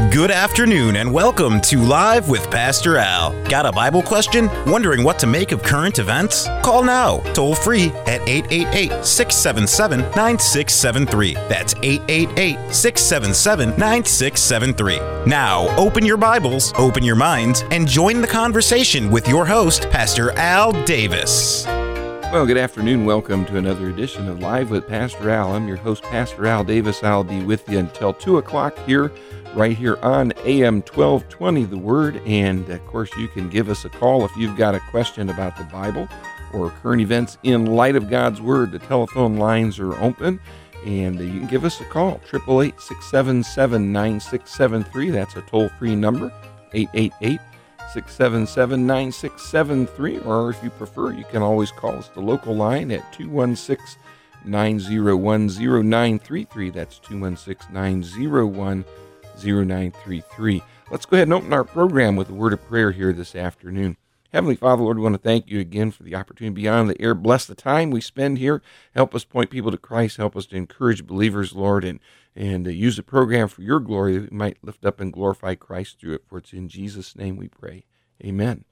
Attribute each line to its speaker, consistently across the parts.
Speaker 1: Good afternoon and welcome to Live with Pastor Al. Got a Bible question? Wondering what to make of current events? Call now, toll free at 888-677-9673. That's 888-677-9673. Now, open your Bibles, open your minds, and join the conversation with your host, Pastor Al Davis.
Speaker 2: Well, good afternoon. Welcome to another edition of Live with Pastor Al. I'm your host, Pastor Al Davis. I'll be with you until 2 o'clock here, right here on AM 1220, The Word. And, of course, you can give us a call if you've got a question about the Bible or current events in light of God's Word. The telephone lines are open, and you can give us a call, 888-677-9673. That's a toll-free number, 888-677-9673, or if you prefer, you can always call us the local line at 216-901-0933. That's 216-901-0933. Let's go ahead and open our program with a word of prayer here this afternoon. Heavenly Father, Lord, we want to thank you again for the opportunity to be on the air. Bless the time we spend here. Help us point people to Christ. Help us to encourage believers, Lord, and use the program for your glory, that we might lift up and glorify Christ through it. For it's in Jesus' name we pray. Amen.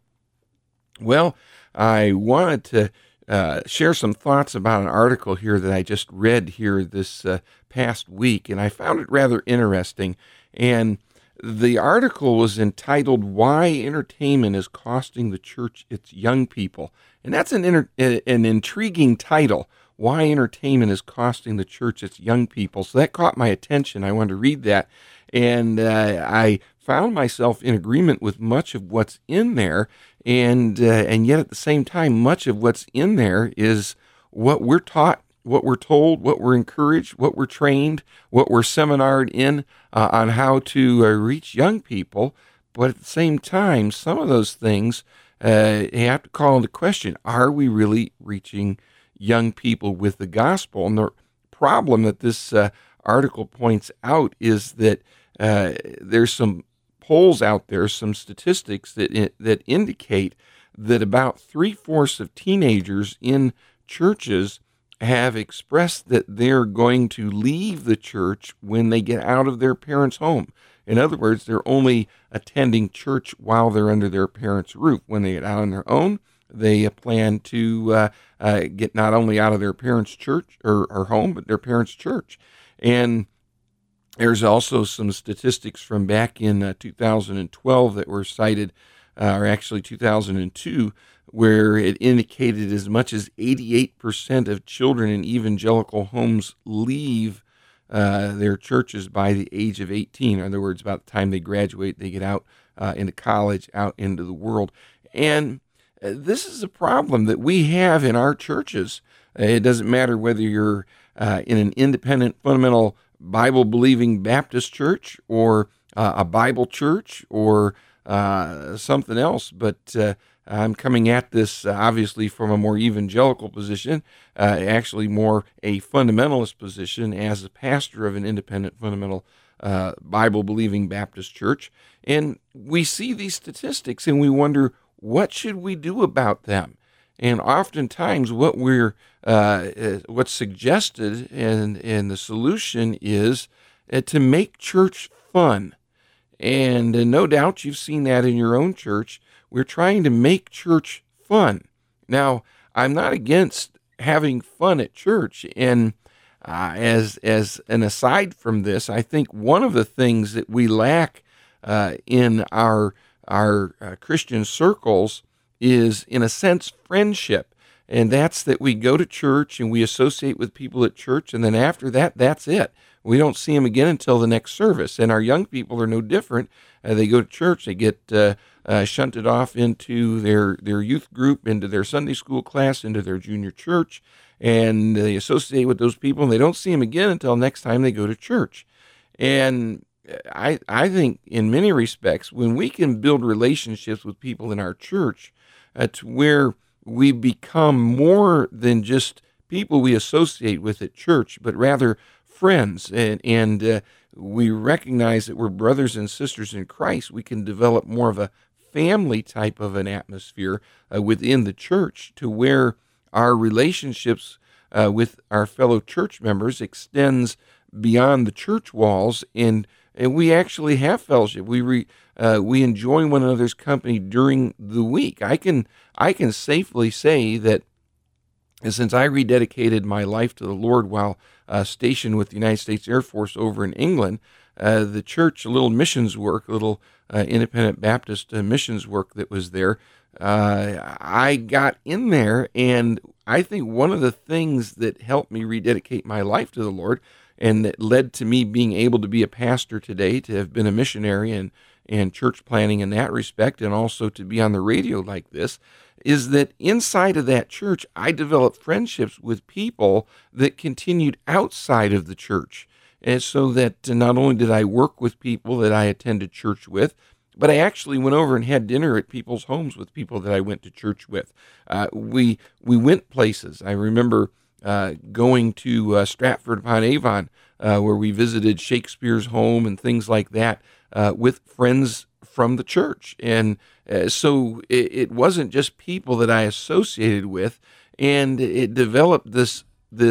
Speaker 2: Well, I wanted to share some thoughts about an article here that I just read here this past week, and I found it rather interesting. And the article was entitled, "Why Entertainment is Costing the Church Its Young People." And that's an intriguing title, "Why Entertainment is Costing the Church Its Young People." So that caught my attention. I wanted to read that. And I found myself in agreement with much of what's in there. And yet at the same time, much of what's in there is what we're taught, what we're told, what we're encouraged, what we're trained, what we're seminared in on how to reach young people. But at the same time, some of those things you have to call into question. Are we really reaching young people with the gospel? And the problem that this article points out is that there's some polls out there, some statistics that indicate that about 3/4 of teenagers in churches have expressed that they're going to leave the church when they get out of their parents' home. In other words, they're only attending church while they're under their parents' roof. When they get out on their own, they plan to get not only out of their parents' church or home, but their parents' church. And there's also some statistics from back in 2012 that were cited, or actually 2002, where it indicated as much as 88% of children in evangelical homes leave their churches by the age of 18. In other words, about the time they graduate, they get out into college, out into the world. And this is a problem that we have in our churches. It doesn't matter whether you're in an independent, fundamental, Bible-believing Baptist church or a Bible church or something else, but I'm coming at this obviously from a more evangelical position, actually more a fundamentalist position as a pastor of an independent, fundamental, Bible-believing Baptist church. And we see these statistics and we wonder, what should we do about them? And oftentimes what's suggested and the solution is to make church fun. And no doubt you've seen that in your own church. We're trying to make church fun. Now, I'm not against having fun at church. And as an aside from this, I think one of the things that we lack in our Christian circles is, in a sense, friendship. And that's that we go to church and we associate with people at church, and then after that, that's it. We don't see them again until the next service. And our young people are no different. They go to church, they get shunted off into their youth group, into their Sunday school class, into their junior church, and they associate with those people, and they don't see them again until next time they go to church. And I think in many respects, when we can build relationships with people in our church to where we become more than just people we associate with at church, but rather friends, and we recognize that we're brothers and sisters in Christ, we can develop more of a family type of an atmosphere within the church, to where our relationships with our fellow church members extends beyond the church walls, and and we actually have fellowship. We enjoy one another's company during the week. I can safely say that since I rededicated my life to the Lord while stationed with the United States Air Force over in England, the church, a little missions work, a little independent Baptist missions work that was there, I got in there, and I think one of the things that helped me rededicate my life to the Lord and that led to me being able to be a pastor today, to have been a missionary and church planning in that respect, and also to be on the radio like this, is that inside of that church, I developed friendships with people that continued outside of the church. And so that not only did I work with people that I attended church with, but I actually went over and had dinner at people's homes with people that I went to church with. We went places. I remember going to Stratford-upon-Avon, where we visited Shakespeare's home and things like that with friends from the church. And so it wasn't just people that I associated with, and it developed this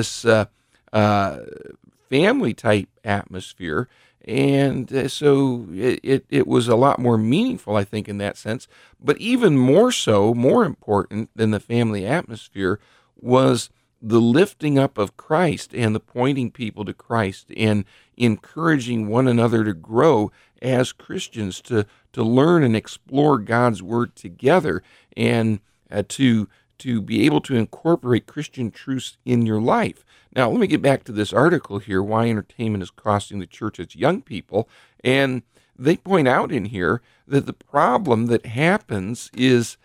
Speaker 2: family type atmosphere. And so it was a lot more meaningful, I think, in that sense. But even more so, more important than the family atmosphere was the lifting up of Christ and the pointing people to Christ and encouraging one another to grow as Christians, to learn and explore God's Word together, and to be able to incorporate Christian truths in your life. Now, let me get back to this article here, Why Entertainment is Costing the Church Its Young People. And they point out in here that the problem that happens is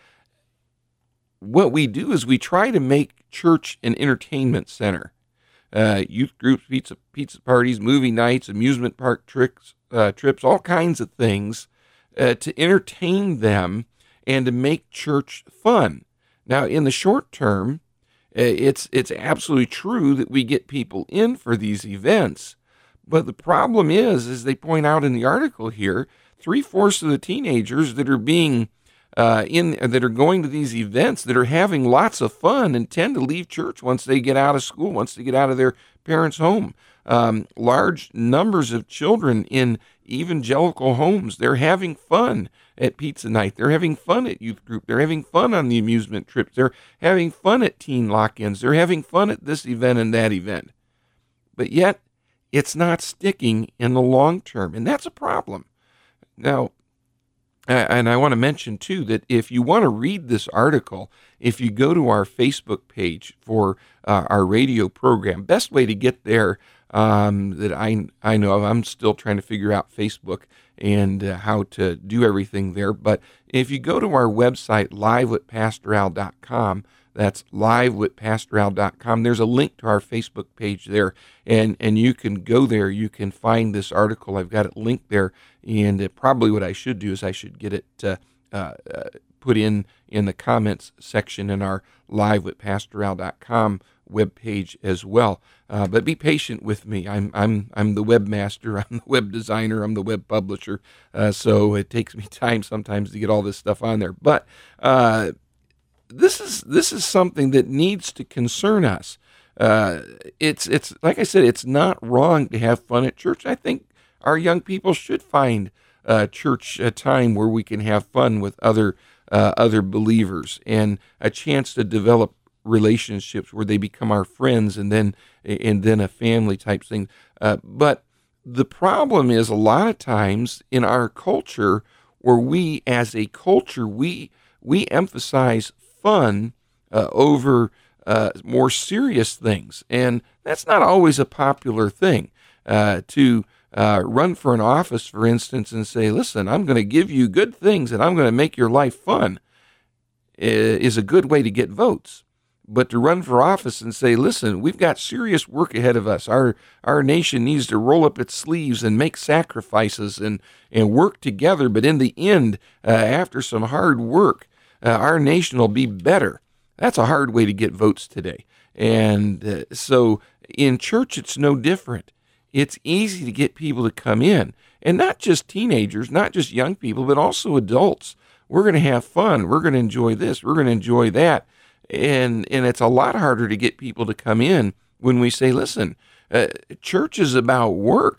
Speaker 2: what we do is we try to make church an entertainment center. Youth groups, pizza parties, movie nights, amusement park trips, all kinds of things to entertain them and to make church fun. Now, in the short term, it's absolutely true that we get people in for these events, but the problem is, as they point out in the article here, 3/4 of the teenagers that are being that are going to these events, that are having lots of fun, and tend to leave church once they get out of school, once they get out of their parents' home. Large numbers of children in evangelical homes, they're having fun at pizza night. They're having fun at youth group. They're having fun on the amusement trips. They're having fun at teen lock-ins. They're having fun at this event and that event. But yet, it's not sticking in the long term, and that's a problem. Now, and I want to mention, too, that if you want to read this article, if you go to our Facebook page for our radio program, best way to get there that I know of, I'm still trying to figure out Facebook and how to do everything there. But if you go to our website, livewithpastoral.com, that's livewithpastoral.com, there's a link to our Facebook page there, and you can go there. You can find this article. I've got it linked there, and probably what I should do is I should get it put in the comments section in our livewithpastoral.com webpage as well. But be patient with me. I'm the webmaster. I'm the web designer. I'm the web publisher. So it takes me time sometimes to get all this stuff on there. But this is something that needs to concern us. It's like I said, it's not wrong to have fun at church. I think our young people should find church a time where we can have fun with other believers, and a chance to develop relationships where they become our friends, and then a family type thing. But the problem is, a lot of times in our culture, where we as a culture, we emphasize fun over more serious things, and that's not always a popular thing. To run for an office, for instance, and say, listen, I'm going to give you good things and I'm going to make your life fun, is a good way to get votes. But to run for office and say, listen, we've got serious work ahead of us. Our nation needs to roll up its sleeves and make sacrifices and work together. But in the end, after some hard work, our nation will be better. That's a hard way to get votes today. And so in church, it's no different. It's easy to get people to come in, and not just teenagers, not just young people, but also adults. We're going to have fun. We're going to enjoy this. We're going to enjoy that. And it's a lot harder to get people to come in when we say, listen, church is about work.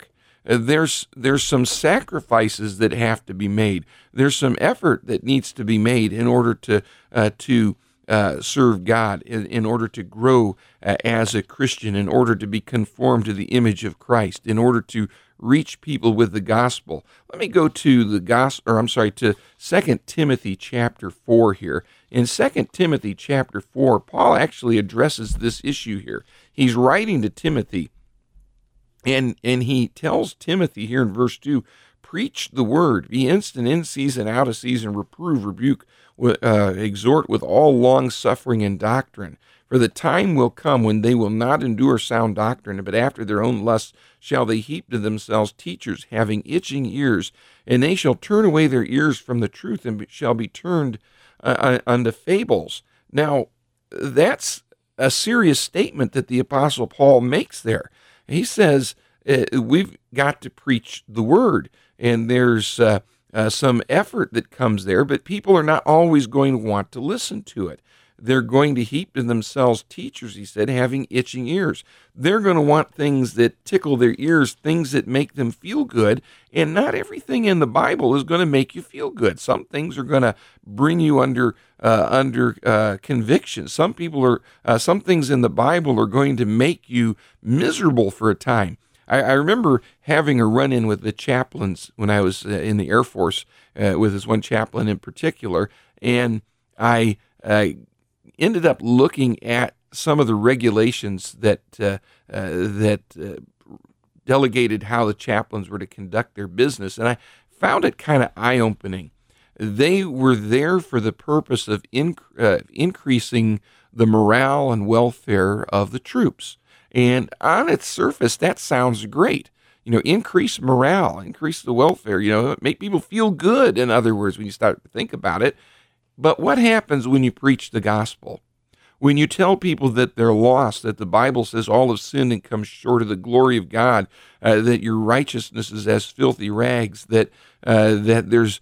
Speaker 2: There's some sacrifices that have to be made. There's some effort that needs to be made in order to serve God, in order to grow as a Christian, in order to be conformed to the image of Christ, in order to reach people with the gospel. Let me go to to 2 Timothy chapter 4 here. In 2 Timothy chapter 4, Paul actually addresses this issue here. He's writing to Timothy, and he tells Timothy here in verse 2, preach the word, be instant in season, out of season, reprove, rebuke, exhort with all long suffering and doctrine. For the time will come when they will not endure sound doctrine, but after their own lusts shall they heap to themselves teachers having itching ears, and they shall turn away their ears from the truth and shall be turned unto fables. Now, that's a serious statement that the Apostle Paul makes there. He says we've got to preach the word, and there's some effort that comes there, but people are not always going to want to listen to it. They're going to heap to themselves teachers, he said, having itching ears. They're going to want things that tickle their ears, things that make them feel good, and not everything in the Bible is going to make you feel good. Some things are going to bring you under conviction. Some things in the Bible are going to make you miserable for a time. I remember having a run-in with the chaplains when I was in the Air Force, with this one chaplain in particular, and I ended up looking at some of the regulations that delegated how the chaplains were to conduct their business, and I found it kind of eye-opening. They were there for the purpose of increasing the morale and welfare of the troops. And on its surface, that sounds great. Increase morale, increase the welfare, make people feel good, in other words, when you start to think about it. But what happens when you preach the gospel? When you tell people that they're lost, that the Bible says all have sinned and come short of the glory of God, that your righteousness is as filthy rags, that there's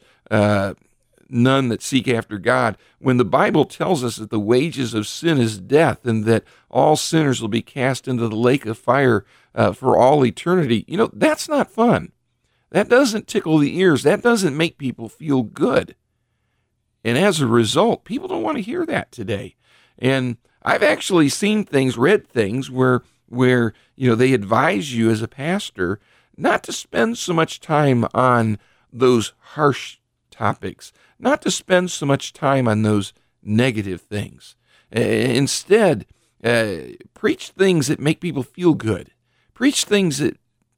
Speaker 2: none that seek after God. When the Bible tells us that the wages of sin is death and that all sinners will be cast into the lake of fire for all eternity, that's not fun. That doesn't tickle the ears. That doesn't make people feel good. And as a result, people don't want to hear that today. And I've actually seen things, read things where they advise you as a pastor not to spend so much time on those harsh topics, not to spend so much time on those negative things. Instead, preach things that make people feel good. Preach things that,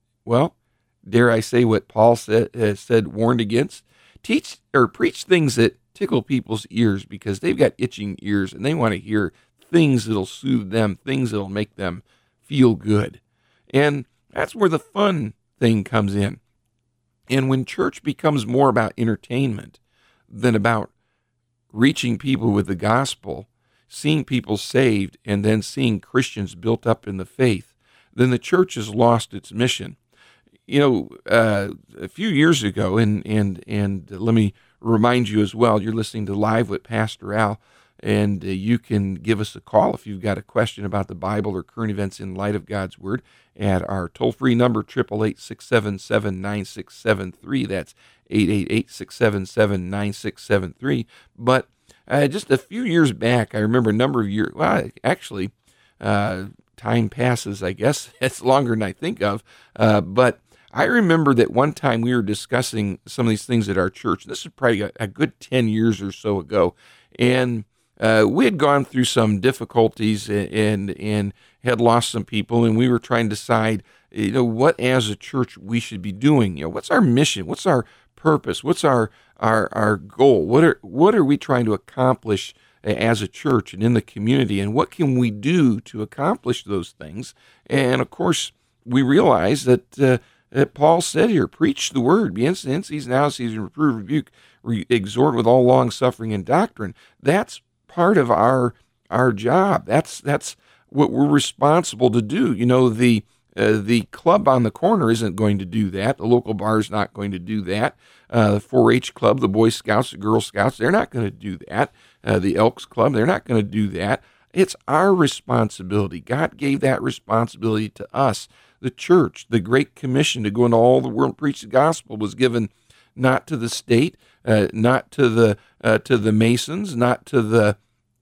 Speaker 2: dare I say what Paul said warned against? Preach things that tickle people's ears, because they've got itching ears and they want to hear things that'll soothe them, things that'll make them feel good. And that's where the fun thing comes in. And when church becomes more about entertainment than about reaching people with the gospel, seeing people saved, and then seeing Christians built up in the faith, then the church has lost its mission. A few years ago, and let me remind you as well, you're listening to Live with Pastor Al, and you can give us a call if you've got a question about the Bible or current events in light of God's Word at our toll-free number, 888-677-9673. That's 888-677-9673. But just a few years back, I remember a number of years, time passes, I guess. It's longer than I think of, but I remember that one time we were discussing some of these things at our church. This is probably a good 10 years or so ago. And we had gone through some difficulties and had lost some people. And we were trying to decide, what as a church we should be doing. What's our mission? What's our purpose? What's our goal? What are we trying to accomplish as a church and in the community? And what can we do to accomplish those things? And of course, we realized that Paul said here, preach the word, be instant in season, out of season, reprove, rebuke, exhort with all long suffering and doctrine. That's part of our job. That's what we're responsible to do. The club on the corner isn't going to do that. The local bar is not going to do that. The 4-H club, the Boy Scouts, the Girl Scouts, they're not going to do that. The Elks Club, they're not going to do that. It's our responsibility. God gave that responsibility to us. the church. The Great Commission to go into all the world and preach the gospel was given not to the state, not to the Masons, not to the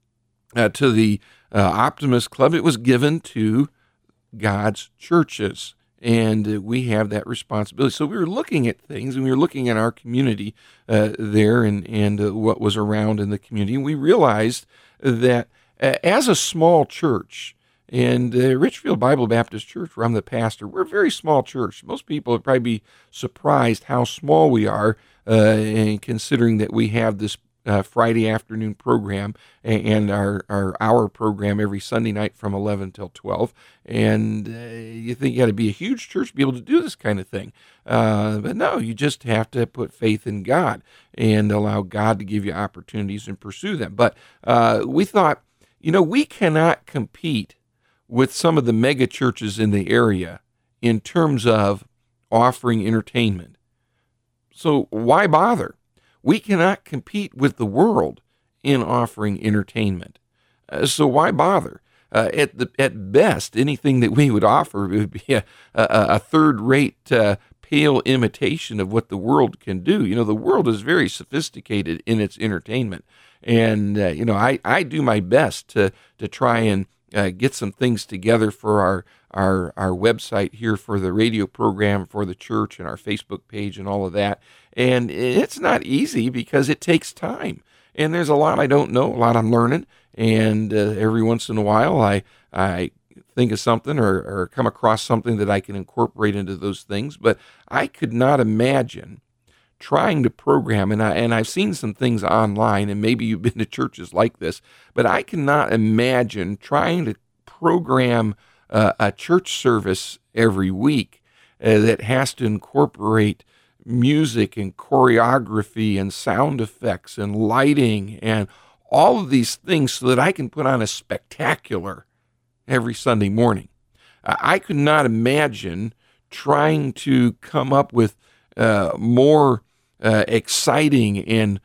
Speaker 2: Optimist Club. It was given to God's churches, and we have that responsibility. So we were looking at things, and we were looking at our community there, and what was around in the community, and we realized that as a small church, and Richfield Bible Baptist Church, where I'm the pastor, we're a very small church. Most people would probably be surprised how small we are, and considering that we have this Friday afternoon program and our hour program every Sunday night from 11 till 12. And you think you got to be a huge church to be able to do this kind of thing. But no, you just have to put faith in God and allow God to give you opportunities and pursue them. But we thought, we cannot compete with some of the mega churches in the area in terms of offering entertainment. So why bother? We cannot compete with the world in offering entertainment. So why bother? At best, anything that we would offer would be a third-rate, pale imitation of what the world can do. The world is very sophisticated in its entertainment. And, I do my best to try and get some things together for our website here, for the radio program, for the church, and our Facebook page and all of that. And it's not easy because it takes time. And there's a lot I don't know, a lot I'm learning. And every once in a while I think of something or come across something that I can incorporate into those things. But I could not imagine trying to program, and I've seen some things online, and maybe you've been to churches like this, but I cannot imagine trying to program a church service every week that has to incorporate music and choreography and sound effects and lighting and all of these things so that I can put on a spectacular every Sunday morning. I could not imagine trying to come up with more exciting and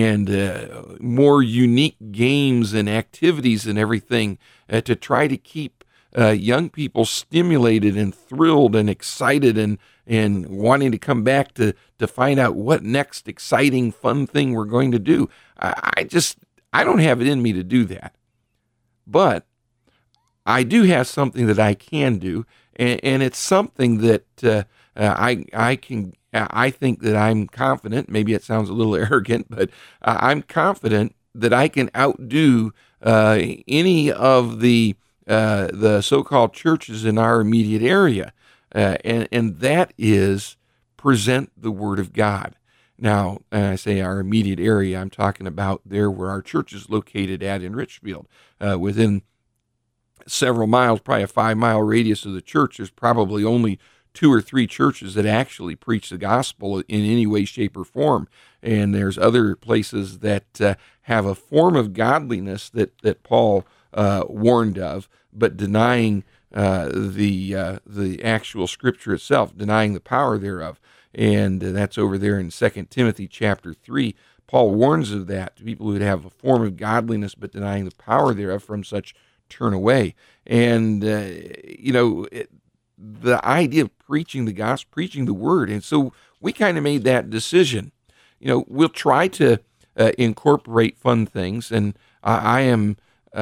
Speaker 2: more unique games and activities and everything to try to keep young people stimulated and thrilled and excited and wanting to come back to find out what next exciting, fun thing we're going to do. I don't have it in me to do that. But I do have something that I can do, and it's something that I think that I'm confident, maybe it sounds a little arrogant, but I'm confident that I can outdo any of the so-called churches in our immediate area, and that is present the Word of God. Now, I say our immediate area, I'm talking about there where our church is located at in Richfield. Within several miles, probably a 5-mile radius of the church, there's probably only 2 or 3 churches that actually preach the gospel in any way, shape, or form. And there's other places that have a form of godliness that Paul warned of, but denying the actual Scripture itself, denying the power thereof. And that's over there in 2 Timothy chapter 3. Paul warns of that, to people who would have a form of godliness but denying the power thereof, from such turn away. And, the idea of preaching the gospel, preaching the word. And so we kind of made that decision. We'll try to incorporate fun things. And I am,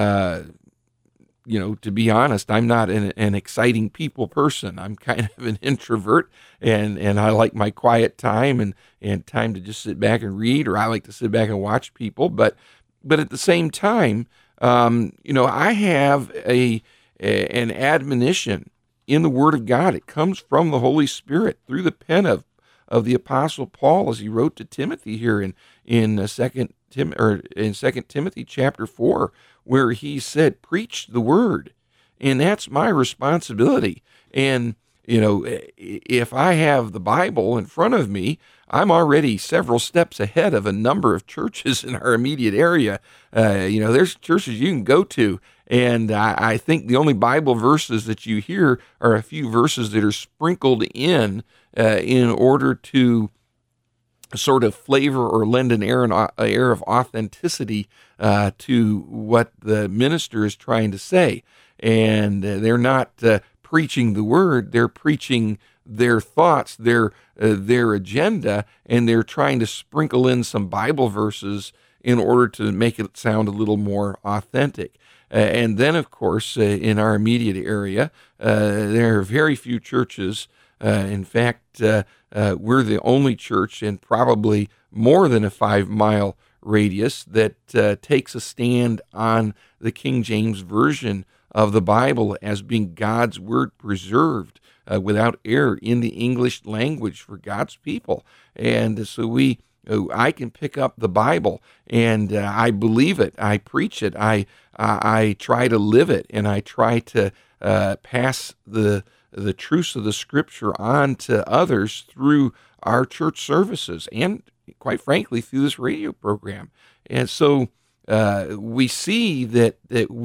Speaker 2: to be honest, I'm not an exciting people person. I'm kind of an introvert, and I like my quiet time and time to just sit back and read, or I like to sit back and watch people. But at the same time, I have an admonition in the Word of God. It comes from the Holy Spirit through the pen of the Apostle Paul, as he wrote to Timothy here in 2 Timothy chapter 4, where he said, "Preach the Word," and that's my responsibility. And if I have the Bible in front of me, I'm already several steps ahead of a number of churches in our immediate area. There's churches you can go to, and I think the only Bible verses that you hear are a few verses that are sprinkled in order to sort of flavor or lend an air of authenticity to what the minister is trying to say. And they're not preaching the word. They're preaching their thoughts, their agenda, and they're trying to sprinkle in some Bible verses in order to make it sound a little more authentic. And then, of course, in our immediate area, there are very few churches. In fact, we're the only church in probably more than a 5-mile radius that takes a stand on the King James Version of the Bible as being God's word preserved without error in the English language for God's people. And so I can pick up the Bible, and I believe it. I preach it. I try to live it, and I try to pass the truths of the Scripture on to others through our church services, and quite frankly, through this radio program. And so we see that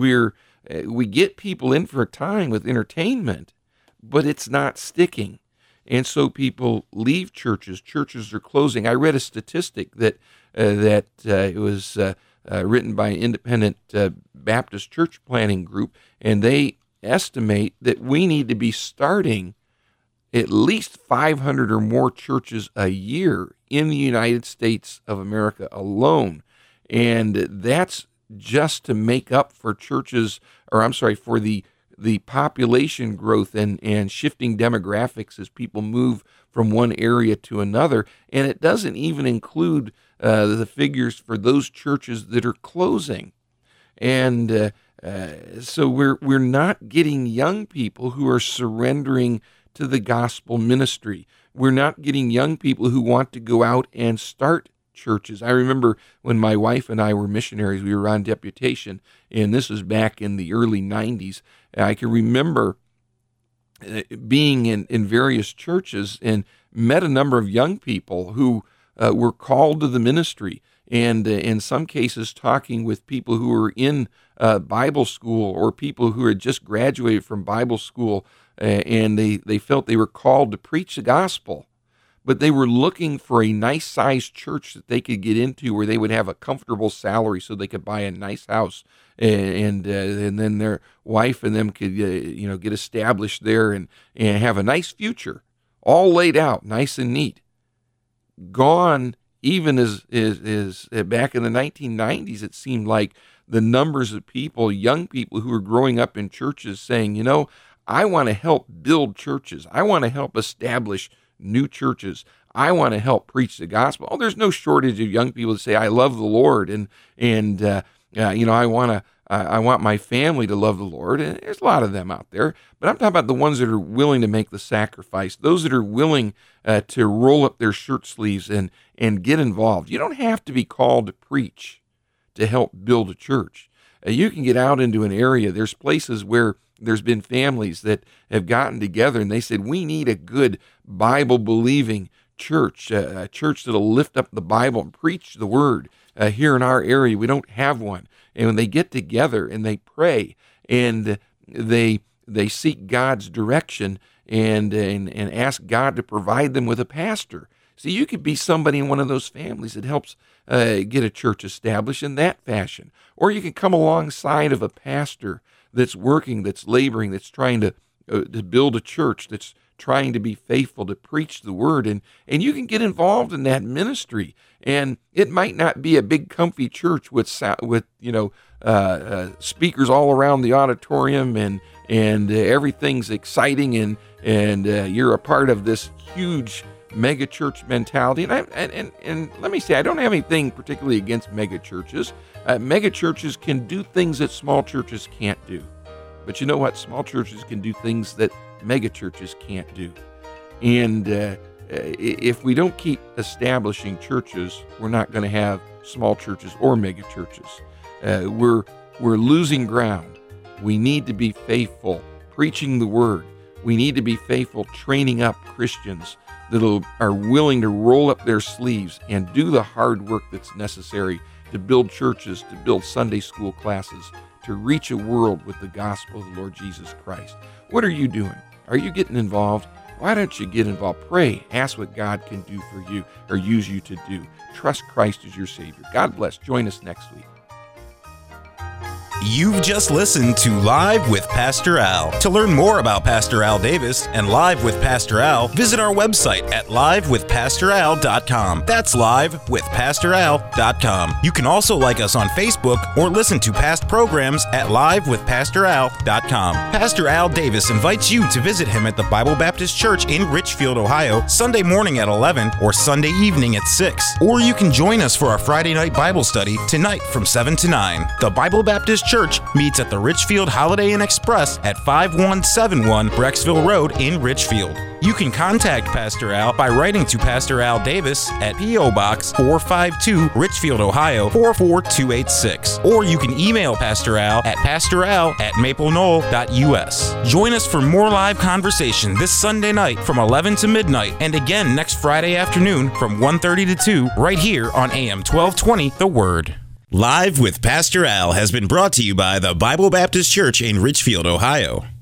Speaker 2: we get people in for a time with entertainment, but it's not sticking. And so people leave churches. Churches are closing. I read a statistic that it was written by an independent Baptist church planning group, and they estimate that we need to be starting at least 500 or more churches a year in the United States of America alone. And that's just to make up for for the population growth and shifting demographics as people move from one area to another. And it doesn't even include the figures for those churches that are closing. And so we're not getting young people who are surrendering to the gospel ministry. We're not getting young people who want to go out and start churches. I remember when my wife and I were missionaries, we were on deputation, and this was back in the early 90s. I can remember being in various churches and met a number of young people who were called to the ministry, and in some cases talking with people who were in Bible school or people who had just graduated from Bible school, and they felt they were called to preach the gospel. But they were looking for a nice-sized church that they could get into where they would have a comfortable salary so they could buy a nice house, and then their wife and them could get established there and have a nice future, all laid out, nice and neat. Gone, even as back in the 1990s, it seemed like the numbers of people, young people who were growing up in churches saying, I want to help build churches. I want to help establish new churches. I want to help preach the gospel. Oh, there's no shortage of young people that say, I love the Lord, and I want my family to love the Lord. And there's a lot of them out there, but I'm talking about the ones that are willing to make the sacrifice, those that are willing to roll up their shirt sleeves and get involved. You don't have to be called to preach to help build a church. You can get out into an area. There's places where there's been families that have gotten together and they said, we need a good Bible-believing church, a church that'll lift up the Bible and preach the word. Here in our area, we don't have one. And when they get together and they pray and they seek God's direction and ask God to provide them with a pastor. See, you could be somebody in one of those families that helps get a church established in that fashion. Or you can come alongside of a pastor that's working, that's laboring, that's trying to build a church, that's trying to be faithful to preach the word, and you can get involved in that ministry. And it might not be a big comfy church with speakers all around the auditorium and everything's exciting and you're a part of this huge mega church mentality. And let me say, I don't have anything particularly against mega churches. Mega churches can do things that small churches can't do. But you know what? Small churches can do things that mega churches can't do. And if we don't keep establishing churches, we're not going to have small churches or mega churches. We're losing ground. We need to be faithful, preaching the word. We need to be faithful, training up Christians that are willing to roll up their sleeves and do the hard work that's necessary to build churches, to build Sunday school classes, to reach a world with the gospel of the Lord Jesus Christ. What are you doing? Are you getting involved? Why don't you get involved? Pray. Ask what God can do for you or use you to do. Trust Christ as your Savior. God bless. Join us next week.
Speaker 1: You've just listened to Live with Pastor Al. To learn more about Pastor Al Davis and Live with Pastor Al, visit our website at livewithpastoral.com. That's livewithpastoral.com. You can also like us on Facebook or listen to past programs at livewithpastoral.com. Pastor Al Davis invites you to visit him at the Bible Baptist Church in Richfield, Ohio, Sunday morning at 11 or Sunday evening at 6. Or you can join us for our Friday night Bible study tonight from 7 to 9. The Bible Baptist Church meets at the Richfield Holiday Inn Express at 5171 Brecksville Road in Richfield. You can contact Pastor Al by writing to Pastor Al Davis at P.O. Box 452, Richfield, Ohio 44286. Or you can email Pastor Al at pastoral@mapleknoll.us. Join us for more live conversation this Sunday night from 11 to midnight and again next Friday afternoon from 1:30 to 2 right here on AM 1220 The Word. Live with Pastor Al has been brought to you by the Bible Baptist Church in Richfield, Ohio.